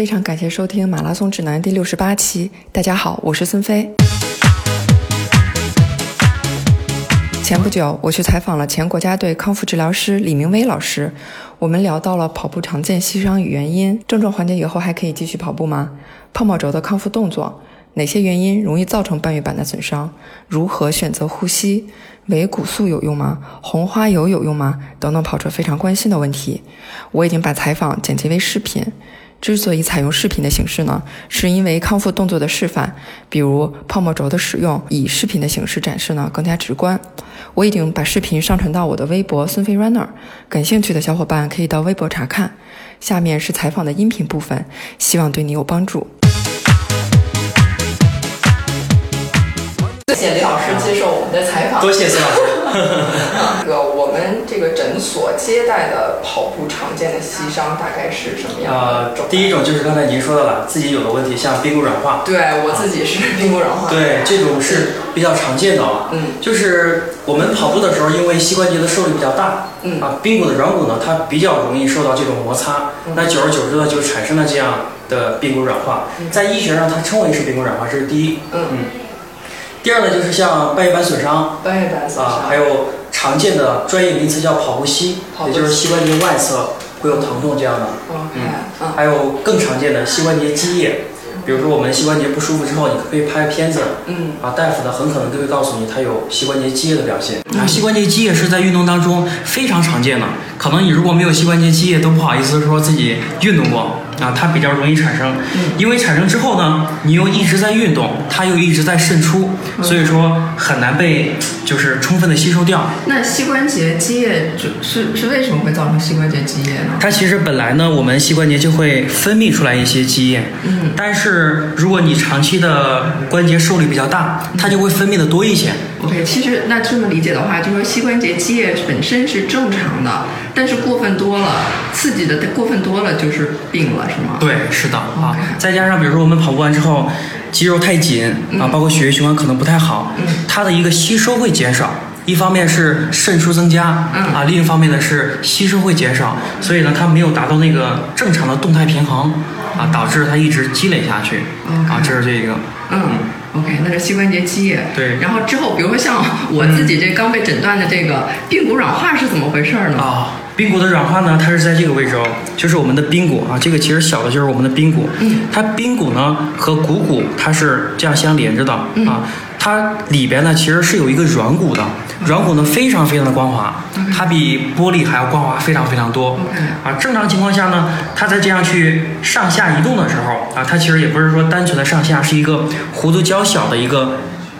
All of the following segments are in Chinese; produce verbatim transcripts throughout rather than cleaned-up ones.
非常感谢收听马拉松指南第六十八期。大家好，我是孙飞。前不久我去采访了前国家队康复治疗师李明威老师，我们聊到了跑步常见膝伤与原因，症状缓解以后还可以继续跑步吗？泡泡轴的康复动作，哪些原因容易造成半月板的损伤？如何选择呼吸？维骨素有用吗？红花油有用吗？等等跑者非常关心的问题。我已经把采访剪辑为视频。之所以采用视频的形式呢，是因为康复动作的示范，比如泡沫轴的使用，以视频的形式展示呢更加直观。我已经把视频上传到我的微博孙飞 runner， 感兴趣的小伙伴可以到微博查看。下面是采访的音频部分，希望对你有帮助。谢谢李老师接受我们的采访。 多谢孙老师。 这个我们这个诊所接待的跑步常见的膝伤大概是什么样的种、 呃？第一种就是刚才您说的了，自己有的问题，像髌骨软化。 对，我自己是髌骨软化。 对，这种是比较常见的啊。 嗯， 就是我们跑步的时候，因为膝关节的受力比较大， 嗯啊，髌骨的软骨呢，它比较容易受到这种摩擦， 嗯、 那久而久之呢，就产生了这样的髌骨软化。 嗯、 在医学上，它称为是髌骨软化，这是第一。 嗯嗯。 第二呢，就是像半月板损伤， 半月板损伤啊，还有常见的专业名词叫跑步膝，也就是膝关节外侧会有疼痛这样的。 嗯嗯，还有更常见的膝关节积液，比如说我们膝关节不舒服之后，你可以拍片子， 嗯， 啊，大夫呢很可能就会告诉你，它有膝关节积液的表现。啊，膝关节积液是在运动当中非常常见的，可能你如果没有膝关节积液，都不好意思说自己运动过。啊，它比较容易产生，因为产生之后呢，你又一直在运动，它又一直在渗出，所以说很难被就是充分的吸收掉。 那膝关节积液是是为什么会造成膝关节积液呢？ 它其实本来呢，我们膝关节就会分泌出来一些积液， 嗯， 但是如果你长期的关节受力比较大，它就会分泌的多一些。 OK， 其实那这么理解的话，就是说膝关节积液本身是正常的，但是过分多了，刺激的过分多了就是病了，是吗？ 对，是的啊。 Okay. 再加上比如说我们跑步完之后，肌肉太紧、 嗯、 啊，包括血液循环可能不太好， 嗯， 它的一个吸收会减少。一方面是渗出增加， 嗯啊，另一方面呢是吸收会减少，所以呢它没有达到那个正常的动态平衡，啊，导致它一直积累下去， okay. 啊，这是这个， 嗯。OK， 那是膝关节积液。 对。 然后之后，比如说像我自己这刚被诊断的这个髌骨软化是怎么回事呢？ 啊，髌骨的软化呢，它是在这个位置哦，就是我们的髌骨啊，这个其实小的就是我们的髌骨。 嗯。 它髌骨呢和股骨它是这样相连着的、 嗯、 啊，它里边呢其实是有一个软骨的，软骨呢非常非常的光滑， okay. 它比玻璃还要光滑非常非常多。 Okay. 啊，正常情况下呢，它在这样去上下移动的时候啊，它其实也不是说单纯的上下，是一个弧度较小的一个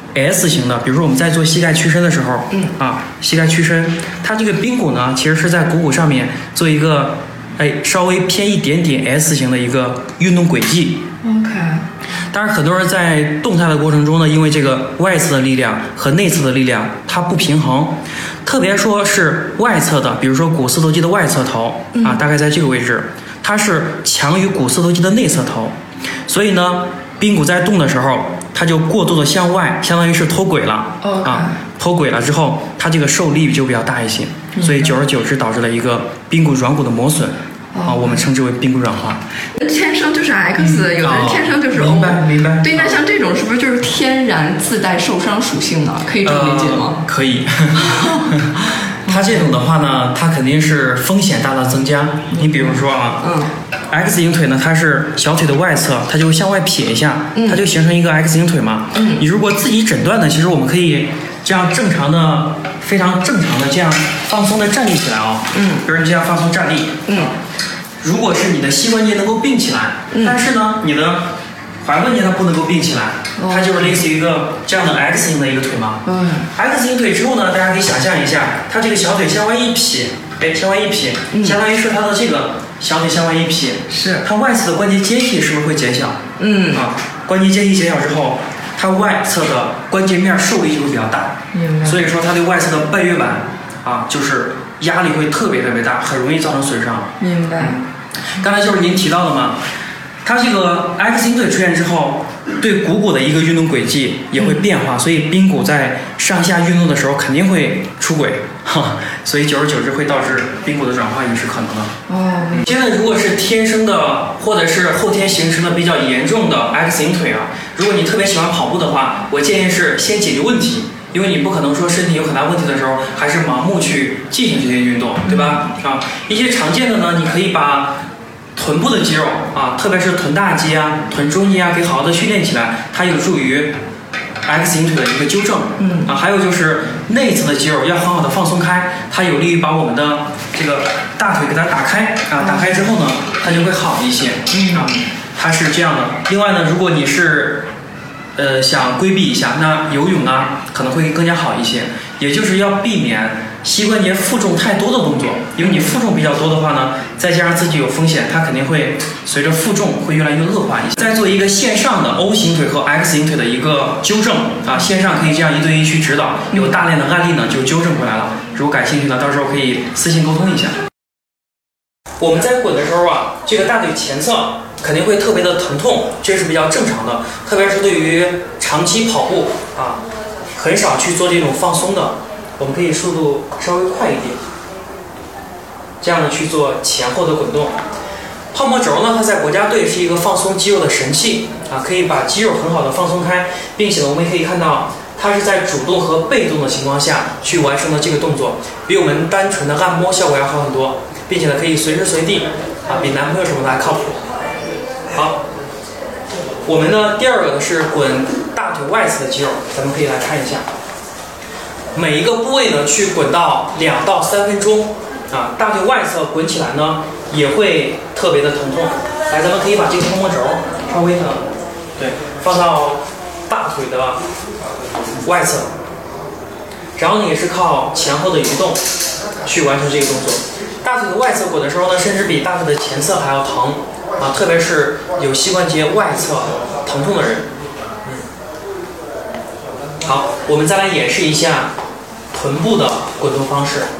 S 型的。比如说我们在做膝盖屈伸的时候， 嗯啊，膝盖屈伸，它这个髌骨呢其实是在股骨上面做一个哎稍微偏一点点 S 型的一个运动轨迹。 OK。 当然很多人在动态的过程中呢，因为这个外侧的力量和内侧的力量它不平衡，特别说是外侧的，比如说股四头肌的外侧头、 嗯、 啊，大概在这个位置，它是强于股四头肌的内侧头，所以呢髌骨在动的时候，它就过度的向外，相当于是脱轨了、 okay. 啊，脱轨了之后，它这个受力就比较大一些，所以久而久之导致了一个髌骨软骨的磨损。啊，我们称之为髌骨软化。 天生就是 X，、嗯、有的人天生就是 O。 明白，明白。 对，那像这种是不是就是天然自带受伤属性呢？可以这么理解吗？ 呃、可以。它这种的话呢，它肯定是风险大大增加。你比如说啊， 嗯 ，X 型腿呢，它是小腿的外侧，它就会向外撇一下， 嗯、它就形成一个 X 型腿嘛。 嗯， 你如果自己诊断呢，其实我们可以这样正常的、非常正常的这样放松的站立起来啊、哦。 嗯， 比如你这样放松站立。 嗯。 如果是你的膝关节能够并起来， 嗯、 但是呢，你的踝关节它不能够并起来， 哦、 它就是类似于一个这样的 X 型的一个腿嘛。 嗯 X 型腿之后呢，大家可以想象一下，它这个小腿向外一撇，哎，向外一撇， 嗯、 相当于是它的这个小腿向外一撇， 是它外侧的关节间隙是不是会减小？ 嗯啊，关节间隙减小之后，它外侧的关节面受力就会比较大， 明白。 所以说它对外侧的半月板啊，就是压力会特别特别大，很容易造成损伤。 明白。 刚才就是您提到的嘛，它这个 X 型腿出现之后， 对股骨的一个运动轨迹也会变化，所以髌骨在上下运动的时候肯定会出轨，哈，所以久而久之会导致髌骨的软化也是可能的。 哦， 现在如果是天生的或者是后天形成的比较严重的 X 型腿啊，如果你特别喜欢跑步的话，我建议是先解决问题。因为你不可能说身体有很大问题的时候，还是盲目去进行这些运动，对吧？啊，一些常见的呢，你可以把臀部的肌肉啊，特别是臀大肌啊、臀中肌啊，给好好的训练起来，它有助于 X 型腿的一个纠正。 嗯啊，还有就是内侧的肌肉要很好的放松开，它有利于把我们的这个大腿给它打开啊，打开之后呢，它就会好一些。嗯啊，它是这样的。另外呢，如果你是呃，想规避一下，那游泳啊可能会更加好一些，也就是要避免膝关节负重太多的动作，因为你负重比较多的话呢，再加上自己有风险，它肯定会随着负重会越来越恶化一些。再做一个线上的 O 型腿和 X 型腿的一个纠正啊，线上可以这样一对一去指导，有大量的案例呢就纠正回来了。如果感兴趣呢，到时候可以私信沟通一下。我们在滚的时候啊，这个大腿前侧肯定会特别的疼痛，这是比较正常的，特别是对于长期跑步啊，很少去做这种放松的，我们可以速度稍微快一点，这样的去做前后的滚动。泡沫轴呢，它在国家队是一个放松肌肉的神器啊，可以把肌肉很好的放松开，并且呢，我们也可以看到它是在主动和被动的情况下去完成的这个动作，比我们单纯的按摩效果要好很多，并且呢，可以随时随地啊，比男朋友什么的还靠谱。好，我们呢第二个呢是滚大腿外侧的肌肉，咱们可以来看一下，每一个部位呢去滚到两到三分钟啊，大腿外侧滚起来呢也会特别的疼痛。来，咱们可以把这个泡沫轴稍微的对放到大腿的外侧，然后呢也是靠前后的移动去完成这个动作。大腿的外侧滚的时候呢，甚至比大腿的前侧还要疼。啊，特别是有膝关节外侧疼痛的人。嗯，好，我们再来演示一下臀部的滚动方式。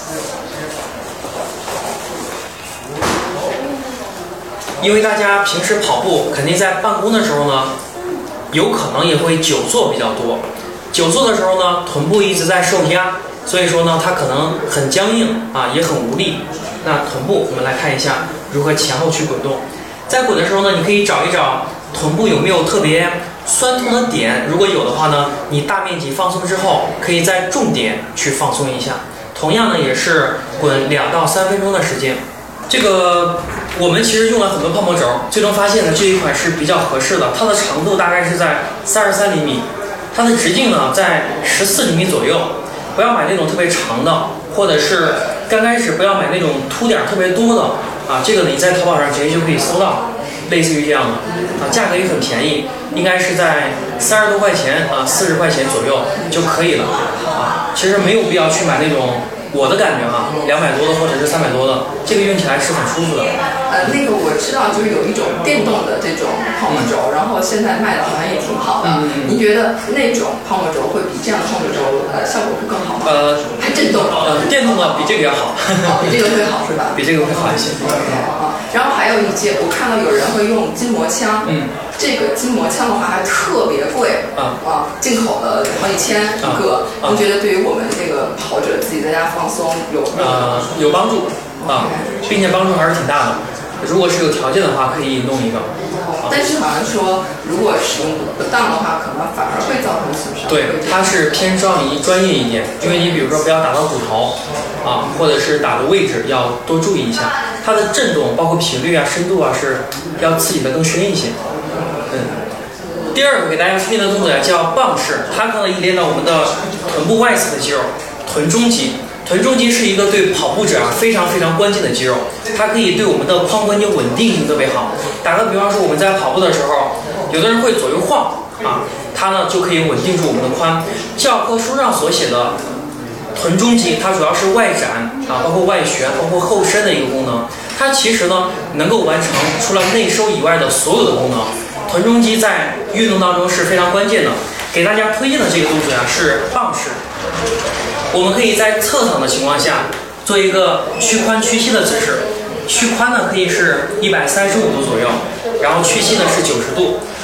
因为大家平时跑步肯定在办公的时候呢，有可能也会久坐比较多。久坐的时候呢，臀部一直在受压，所以说呢，它可能很僵硬啊，也很无力。那臀部我们来看一下如何前后去滚动。在滚的时候呢，你可以找一找臀部有没有特别酸痛的点，如果有的话呢，你大面积放松之后，可以在重点去放松一下。同样呢，也是滚两到三分钟的时间。这个我们其实用了很多泡沫轴，最终发现呢，这一款是比较合适的，它的长度大概是在三十三厘米，它的直径呢在十四厘米左右。不要买那种特别长的，或者是刚开始不要买那种凸点特别多的啊，这个你在淘宝上直接就可以搜到，类似于这样的啊，价格也很便宜，应该是在三十多块钱啊，四十块钱左右就可以了啊。其实没有必要去买那种，我的感觉哈、啊，两百多的或者是三百多的，这个用起来是很舒服的。 呃，那个我知道，就是有一种电动的这种泡沫轴，然后现在卖的好像也挺好的。嗯、您觉得那种泡沫轴会比这样的泡沫轴呃效果会更好吗？呃，还震动。 呃，电动的比这个要好。 哦，比这个会好是吧？ 比这个会好一些。 啊，然后还有一些，我看到有人会用筋膜枪。嗯。这个筋膜枪的话还特别贵。啊。啊，进口的好几千一个。啊。您觉得对于我们这个跑者自己在家放松有呃有帮助啊，并且帮助还是挺大的。如果是有条件的话，可以弄一个。 但是好像说，如果使用不当的话，可能反而会造成损伤。 对，它是偏向于专业一点，因为你比如说不要打到骨头啊，或者是打的位置要多注意一下。它的震动包括频率啊、深度啊是要刺激的更深一些。嗯。第二个给大家推荐的动作呀叫棒式，它可以练到我们的臀部外侧的肌肉，臀中肌。臀中肌是一个对跑步者啊非常非常关键的肌肉，它可以对我们的髋关节稳定性特别好。打个比方说，我们在跑步的时候，有的人会左右晃啊，它呢就可以稳定住我们的髋。教科书上所写的臀中肌，它主要是外展啊，包括外旋，包括后伸的一个功能。它其实呢能够完成除了内收以外的所有的功能。臀中肌在运动当中是非常关键的。给大家推荐的这个动作呀是棒式。我们可以在侧躺的情况下做一个屈髋屈膝的姿势，屈髋呢可以是一百三十五度左右，然后屈膝呢是九十度。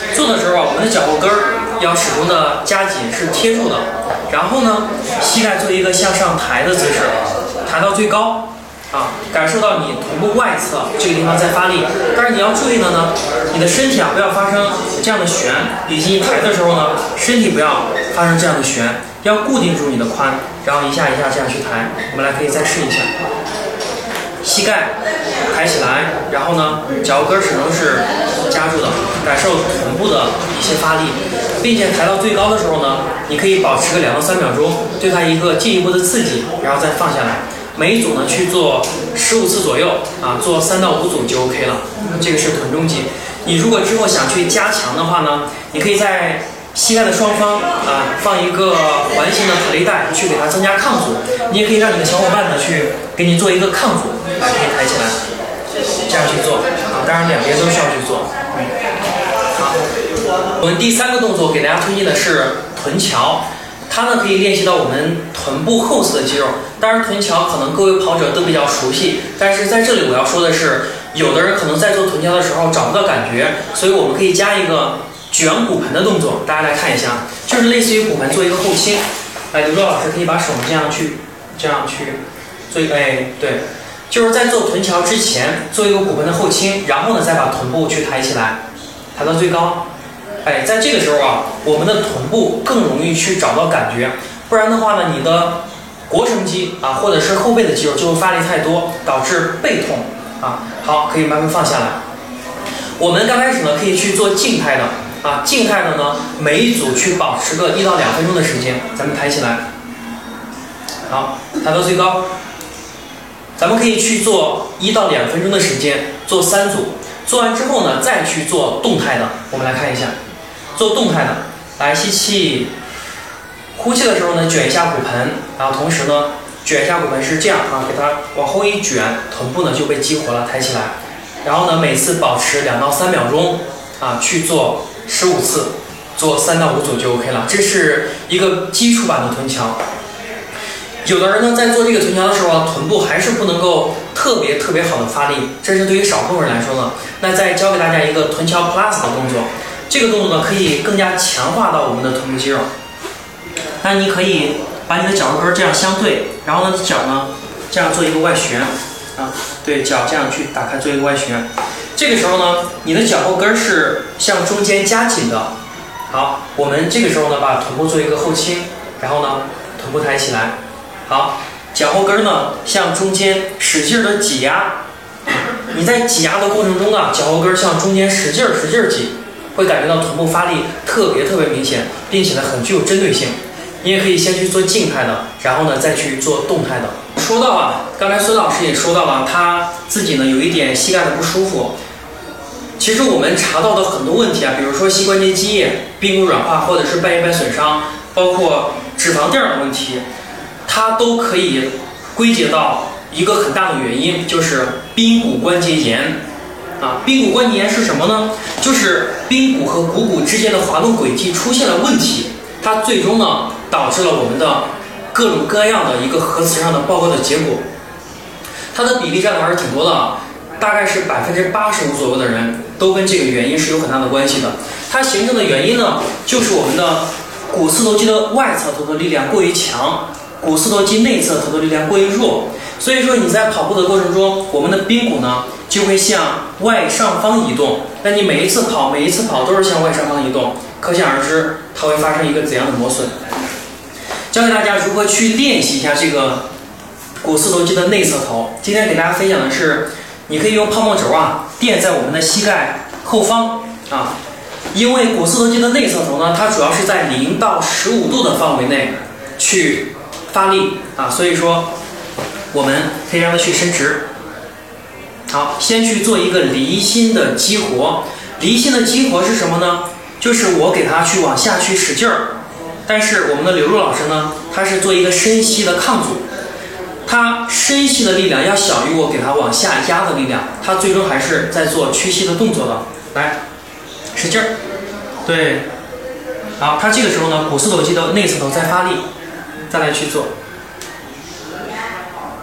做的时候啊，我们的脚后跟儿要始终的夹紧，是贴住的。然后呢，膝盖做一个向上抬的姿势，抬到最高。啊，感受到你臀部外侧这个地方在发力，但是你要注意的呢，你的身体啊不要发生这样的旋，以及抬的时候呢，身体不要发生这样的旋，要固定住你的髋，然后一下一下这样去抬。我们来可以再试一下，膝盖抬起来，然后呢，脚后跟始终是夹住的，感受臀部的一些发力，并且抬到最高的时候呢，你可以保持个两到三秒钟，对它一个进一步的刺激，然后再放下来。每一组呢去做十五次左右啊，做三到五组就 OK 了。这个是臀中肌。你如果之后想去加强的话呢，你可以在膝盖的双方啊放一个环形的弹力带，去给它增加抗阻。你也可以让你的小伙伴呢去给你做一个抗阻，啊，可以抬起来，这样去做啊。当然两边都需要去做。嗯，好，我们第三个动作给大家推荐的是臀桥。它呢可以练习到我们臀部后侧的肌肉，当然臀桥可能各位跑者都比较熟悉，但是在这里我要说的是，有的人可能在做臀桥的时候找不到感觉，所以我们可以加一个卷骨盆的动作，大家来看一下，就是类似于骨盆做一个后倾。哎，刘若老师可以把手这样去，这样去做一个，哎，对，就是在做臀桥之前做一个骨盆的后倾，然后呢再把臀部去抬起来，抬到最高。哎，在这个时候啊，我们的臀部更容易去找到感觉，不然的话呢，你的腘绳肌啊，或者是后背的肌肉就会发力太多，导致背痛啊。好，可以慢慢放下来。我们刚开始呢，可以去做静态的啊，静态的呢，每一组去保持个一到两分钟的时间，咱们抬起来，好，抬到最高。咱们可以去做一到两分钟的时间，做三组。做完之后呢，再去做动态的。我们来看一下。做动态的，来吸气，呼气的时候呢，卷一下骨盆，然后同时呢，卷一下骨盆是这样啊，给它往后一卷，臀部呢就被激活了，抬起来，然后呢，每次保持两到三秒钟啊，去做十五次，做三到五组就 OK 了。这是一个基础版的臀桥。有的人呢，在做这个臀桥的时候，臀部还是不能够特别特别好的发力，这是对于少部分人来说呢。那再教给大家一个臀桥 Plus 的动作。这个动作呢，可以更加强化到我们的臀部肌肉。那你可以把你的脚后跟这样相对，然后呢，脚呢这样做一个外旋啊，对，脚这样去打开做一个外旋。这个时候呢，你的脚后跟是向中间夹紧的。好，我们这个时候呢，把臀部做一个后倾，然后呢，臀部抬起来。好，脚后跟呢向中间使劲的挤压。你在挤压的过程中啊，脚后跟向中间使劲使劲挤。会感觉到臀部发力特别特别明显，并且呢很具有针对性。你也可以先去做静态的，然后呢再去做动态的。说到啊，刚才孙老师也说到了，他自己呢有一点膝盖的不舒服。其实我们查到的很多问题啊，比如说膝关节积液、髌骨软化或者是半月板损伤，包括脂肪垫的问题，它都可以归结到一个很大的原因，就是髌骨关节炎。啊，髌骨关节炎是什么呢？就是髌骨和股骨之间的滑动轨迹出现了问题，它最终呢导致了我们的各种各样的一个核磁上的报告的结果。它的比例占的还是挺多的，大概是百分之八十五左右的人都跟这个原因是有很大的关系的。它形成的原因呢，就是我们的股四头肌的外侧头的力量过于强，股四头肌内侧头的力量过于弱。所以说你在跑步的过程中，我们的髌骨呢就会向外上方移动。那你每一次跑，每一次跑都是向外上方移动，可想而知它会发生一个怎样的磨损。教给大家如何去练习一下这个股四头肌的内侧头。今天给大家分享的是，你可以用泡沫轴啊垫在我们的膝盖后方啊，因为股四头肌的内侧头呢，它主要是在零到十五度的范围内去发力啊，所以说我们可以让它去伸直。好，先去做一个离心的激活。离心的激活是什么呢？就是我给它去往下去使劲儿，但是我们的刘若老师呢，他是做一个深吸的抗阻，他深吸的力量要小于我给它往下压的力量，他最终还是在做屈膝的动作的。来，使劲儿，对，好，他这个时候呢，股四头肌的内侧头在发力，再来去做。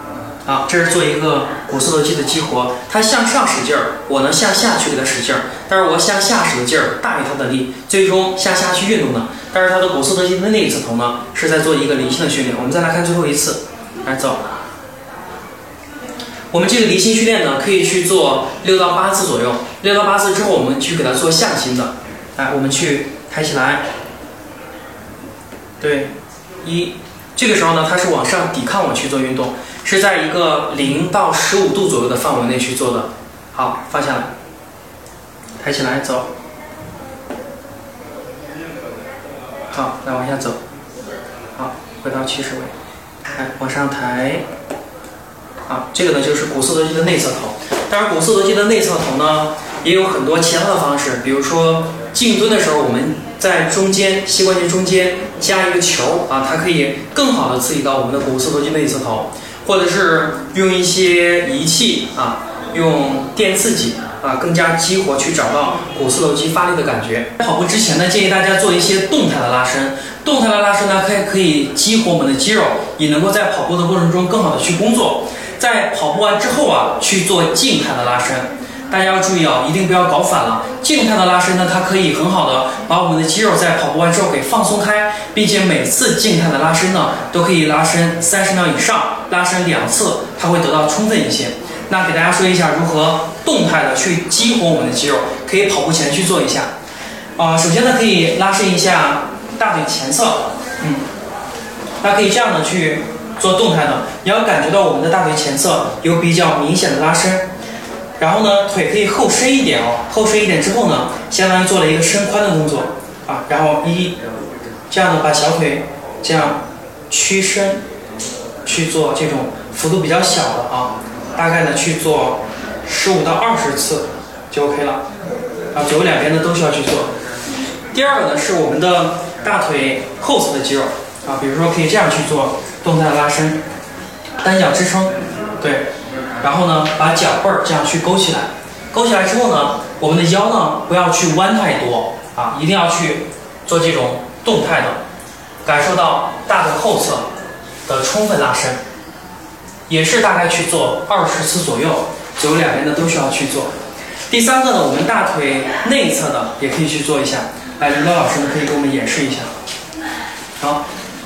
啊，这是做一个股四头肌的激活，它向上使劲儿，我呢向下去给它使劲儿，但是我向下使的劲儿大于它的力，最终向下去运动的。但是它的股四头肌的内侧头呢是在做一个离心的训练。我们再来看最后一次，来走。我们这个离心训练呢，可以去做六到八次左右，六到八次之后，我们去给它做向心的。来，我们去抬起来，对，一，这个时候呢，它是往上抵抗我去做运动。是在一个零到十五度左右的范围内去做的。好，放下来，抬起来走。好，来往下走。好，回到起始位，来往上抬。啊，这个呢就是股四头肌的内侧头。当然，股四头肌的内侧头呢也有很多其他的方式，比如说静蹲的时候，我们在中间膝关节中间加一个球啊，它可以更好的刺激到我们的股四头肌内侧头。或者是用一些仪器啊，用电刺激啊，更加激活去找到股四头肌发力的感觉。跑步之前呢，建议大家做一些动态的拉伸。动态的拉伸呢，可以可以激活我们的肌肉，也能够在跑步的过程中更好的去工作。在跑步完之后啊，去做静态的拉伸。大家要注意啊，一定不要搞反了。静态的拉伸呢，它可以很好的把我们的肌肉在跑步完之后给放松开，并且每次静态的拉伸呢，都可以拉伸三十秒以上，拉伸两次，它会得到充分一些。那给大家说一下如何动态的去激活我们的肌肉，可以跑步前去做一下。啊、呃，首先呢，可以拉伸一下大腿前侧，嗯，大家可以这样的去做动态的，你要感觉到我们的大腿前侧有比较明显的拉伸。然后呢，腿可以后伸一点哦，后伸一点之后呢，相当于做了一个伸髋的动作啊。然后一，这样的把小腿这样屈伸，去做这种幅度比较小的啊，大概呢去做十五到二十次就 OK 了啊。左右两边呢都需要去做。第二个呢是我们的大腿后侧的肌肉啊，比如说可以这样去做动态的拉伸，单脚支撑，对。然后呢，把脚背儿这样去勾起来，勾起来之后呢，我们的腰呢不要去弯太多啊，一定要去做这种动态的，感受到大腿后侧的充分拉伸，也是大概去做二十次左右，左右两边的都需要去做。第三个呢，我们大腿内侧的也可以去做一下，来，刘涛老师呢可以给我们演示一下。好。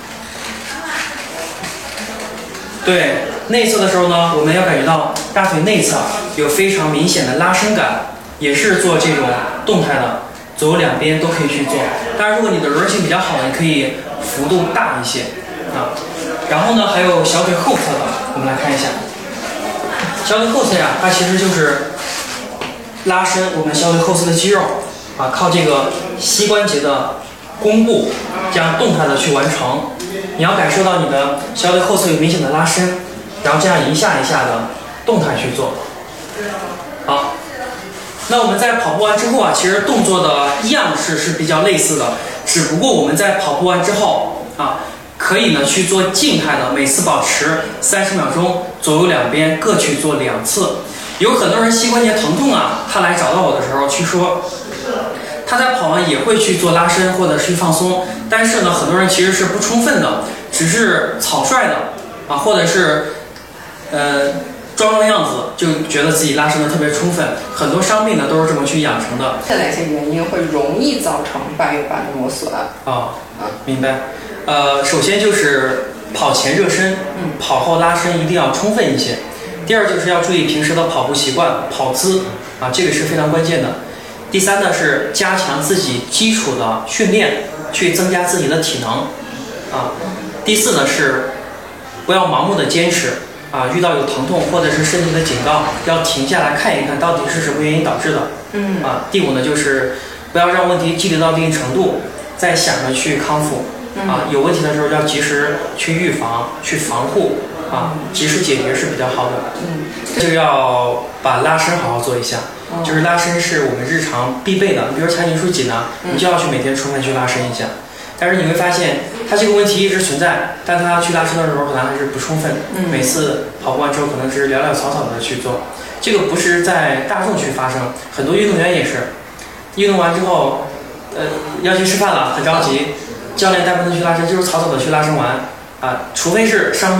对，内侧的时候呢，我们要感觉到大腿内侧有非常明显的拉伸感，也是做这种动态的，左右两边都可以去做。当然，如果你的柔韧性比较好，你可以幅度大一些啊。然后呢，还有小腿后侧的，我们来看一下。小腿后侧呀，它其实就是拉伸我们小腿后侧的肌肉啊，靠这个膝关节的弓步，这样动态的去完成。你要感受到你的小腿后侧有明显的拉伸，然后这样一下一下的动态去做。好，那我们在跑步完之后啊，其实动作的样式是比较类似的，只不过我们在跑步完之后啊，可以呢去做静态的，每次保持三十秒钟，左右两边各去做两次。有很多人膝关节疼痛啊，他来找到我的时候去说，他在跑完也会去做拉伸或者是放松，但是呢，很多人其实是不充分的，只是草率的啊，或者是呃装装样子，就觉得自己拉伸的特别充分。很多伤病呢都是这么去养成的。 这哪些原因会容易造成半月板的磨损？ 啊，明白。呃，首先就是跑前热身，嗯，跑后拉伸一定要充分一些。第二就是要注意平时的跑步习惯、跑姿啊，这个是非常关键的。第三呢是加强自己基础的训练，去增加自己的体能啊。第四呢是不要盲目的坚持啊，遇到有疼痛或者是身体的警告，要停下来看一看到底是什么原因导致的。嗯啊。第五呢就是不要让问题积累到一定程度，再想着去康复啊。有问题的时候要及时去预防、去防护啊，及时解决是比较好的。嗯，就要把拉伸好好做一下。就是拉伸是我们日常必备的，你比如髂胫束紧呢，你就要去每天充分去拉伸一下。但是你会发现，它这个问题一直存在，但它去拉伸的时候可能还是不充分。嗯，每次跑步完之后可能只是潦潦草草的去做，这个不是在大众去发生，很多运动员也是，运动完之后，呃，要去吃饭了，很着急，教练带不能去拉伸，就是草草的去拉伸完啊，除非是伤病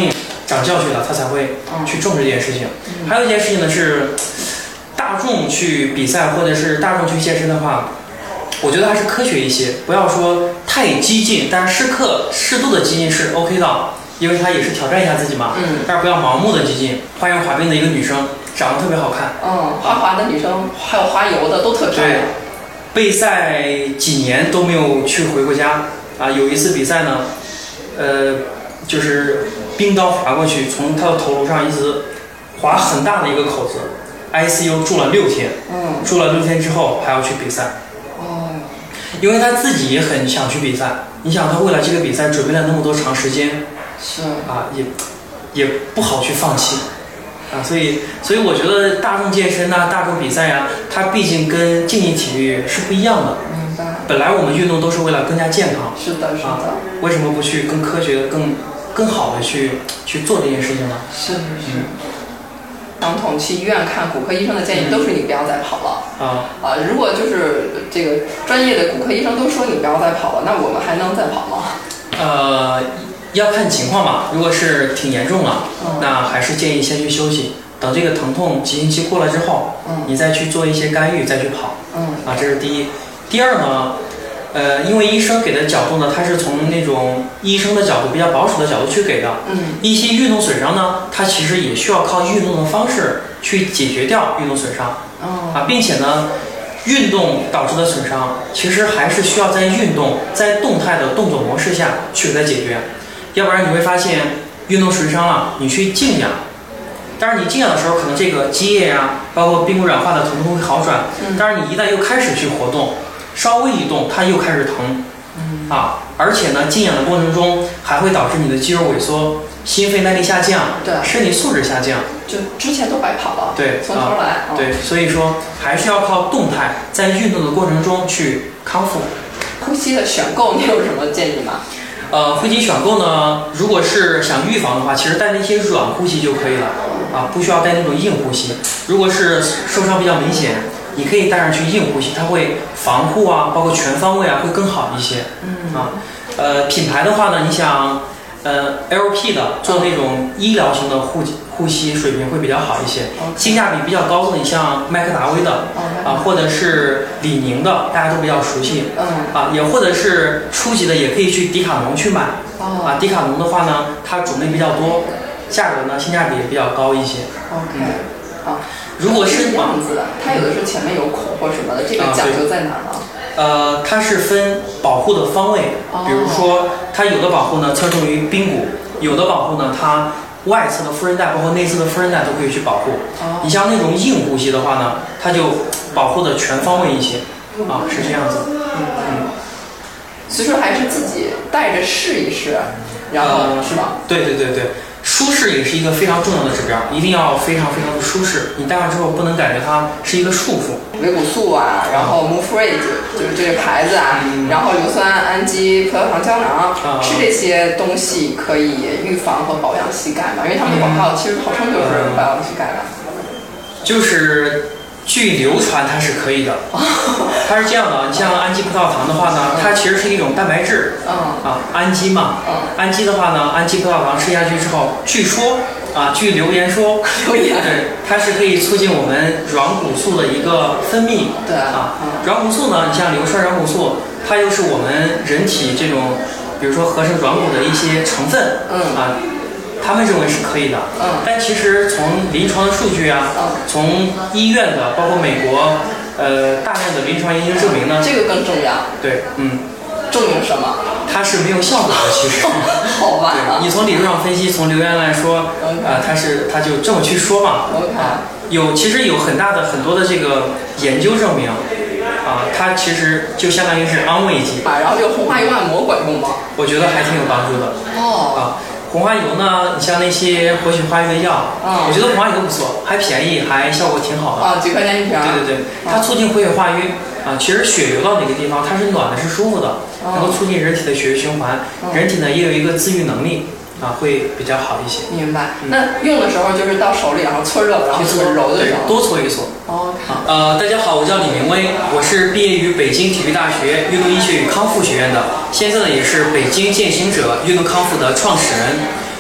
长教训了，他才会去重视这件事情。嗯、还有一件事情呢是，大众去比赛或者是大众去健身的话，我觉得还是科学一些，不要说太激进，但是适可适度的激进是 OK 的，因为他也是挑战一下自己嘛。嗯。但是不要盲目的激进。花样滑冰的一个女生长得特别好看。 嗯，花滑的女生还有花游的都特漂亮。对。 备赛几年都没有去回过家啊！有一次比赛呢，呃，就是冰刀划过去，从他的头颅上一直划很大的一个口子 ，I C U 住了六天。嗯。住了六天之后还要去比赛。哦。因为他自己也很想去比赛，你想他为了这个比赛准备了那么多长时间， 是啊，也也不好去放弃。啊，所以，所以我觉得大众健身呐、啊，大众比赛呀、啊，它毕竟跟竞技体育是不一样的。 明白。 本来我们运动都是为了更加健康。 是的，是的。啊、 为什么不去更科学、更更好的去去做这件事情呢？ 是是是。传统去医院看骨科医生的建议都是你不要再跑了。啊、嗯、啊！如果就是这个专业的骨科医生都说你不要再跑了，那我们还能再跑吗？ 呃。要看情况吧，如果是挺严重了，嗯、那还是建议先去休息，等这个疼痛急性期过了之后，嗯、你再去做一些干预，再去跑。嗯、啊，这是第一。第二呢，呃，因为医生给的角度呢，他是从那种医生的角度比较保守的角度去给的。嗯。一些运动损伤呢，它其实也需要靠运动的方式去解决掉运动损伤。哦。啊，并且呢，运动导致的损伤，其实还是需要在运动在动态的动作模式下去给它解决。要不然你会发现运动损伤了，你去静养，但是你静养的时候，可能这个积液呀，包括髌骨软化的疼痛会好转。嗯、但是你一旦又开始去活动，稍微一动，它又开始疼。嗯、啊，而且呢，静养的过程中还会导致你的肌肉萎缩、心肺耐力下降， 对， 身体素质下降， 就之前都白跑了。 对， 从头来。 啊、对，所以说还是要靠动态，在运动的过程中去康复。 呼吸的选购，你有什么建议吗？ 呃，呼吸选购呢，如果是想预防的话，其实带那些软呼吸就可以了，啊，不需要带那种硬呼吸。如果是受伤比较明显，你可以带上去硬呼吸，它会防护啊，包括全方位啊，会更好一些。嗯啊，呃，品牌的话呢，你想，呃 ，L P 的做那种医疗型的呼呼吸水平会比较好一些，性价比比较高的，你像麦克达威的，啊，或者是李宁的，大家都比较熟悉。嗯啊，也或者是初级的，也可以去迪卡侬去买。啊，迪卡侬的话呢，它种类比较多，价格呢性价比也比较高一些。 OK，啊， 如果是这样子的，它有的是前面有孔或什么的，这个讲究在哪儿呢？ 呃，它是分保护的方位，比如说它有的保护呢侧重于髌骨，有的保护呢它外侧的副韧带包括内侧的副韧带都可以去保护。哦、你像那种硬呼吸的话呢，它就保护的全方位一些。啊，是这样子。嗯嗯。 所以说还是自己带着试一试，然后、呃、是吧？ 对对对对。舒适也是一个非常重要的指标，一定要非常非常的舒适。你戴上之后不能感觉它是一个束缚。 维骨素啊，然后 Move Free 就是这个牌子啊，嗯、然后硫酸氨基葡萄糖胶囊，嗯、吃这些东西可以预防和保养膝盖嘛？因为他们的广告其实号称就是保养膝盖的。 就是据流传它是可以的，它是这样的，你像氨基葡萄糖的话呢，它其实是一种蛋白质，嗯啊，氨基嘛，嗯，氨基的话呢，氨基葡萄糖吃下去之后，据说啊，据流言说， 流言对，它是可以促进我们软骨素的一个分泌， 对啊，软骨素呢，你像硫酸软骨素，它又是我们人体这种，比如说合成软骨的一些成分，嗯啊。他们认为是可以的，嗯，但其实从临床的数据啊，嗯，从医院的，包括美国，呃，大量的临床研究证明呢， 这个更重要。 对，嗯， 证明什么？ 它是没有效果的，其实。 好吧。 对，你从理论上分析，从流言来说，啊、okay. 呃，它是它就这么去说嘛。 OK。 啊，有其实有很大的很多的这个研究证明，啊，它其实就相当于是安慰剂。 啊，然后这个红花油按摩管用吗？ 我觉得还挺有帮助的。哦。啊。红花油呢？你像那些活血化瘀的药，嗯，我觉得红花油不错，还便宜，还效果挺好的。 啊，几块钱一瓶。 对对对，它促进活血化瘀啊。其实血流到哪个地方，它是暖的，是舒服的，能够促进人体的血液循环，人体呢也有一个自愈能力啊，会比较好一些。 明白。那用的时候就是到手里，然后搓热，然后搓揉的时候， 多搓一搓。 哦。 呃，大家好，我叫李明威，我是毕业于北京体育大学运动医学与康复学院的，现在呢也是北京健行者运动康复的创始人。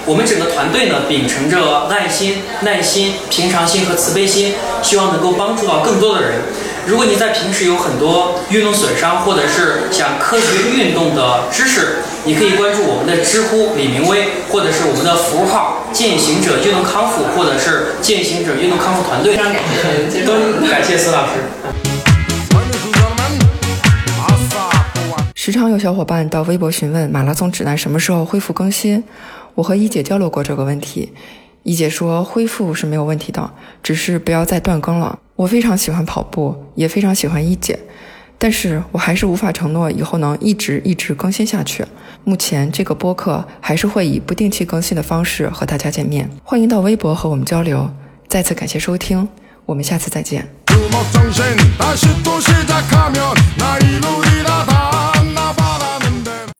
我们整个团队呢，秉承着爱心、耐心、平常心和慈悲心，希望能够帮助到更多的人。如果你在平时有很多运动损伤，或者是想科学运动的知识，你可以关注我们的知乎李明威，或者是我们的服务号践行者运动康复，或者是践行者运动康复团队。 非常感谢， 都感谢司老师。 时常有小伙伴到微博询问马拉松指南什么时候恢复更新，我和一姐交流过这个问题，一姐说恢复是没有问题的，只是不要再断更了。我非常喜欢跑步，也非常喜欢一姐，但是我还是无法承诺以后能一直一直更新下去。目前这个播客还是会以不定期更新的方式和大家见面，欢迎到微博和我们交流。再次感谢收听，我们下次再见。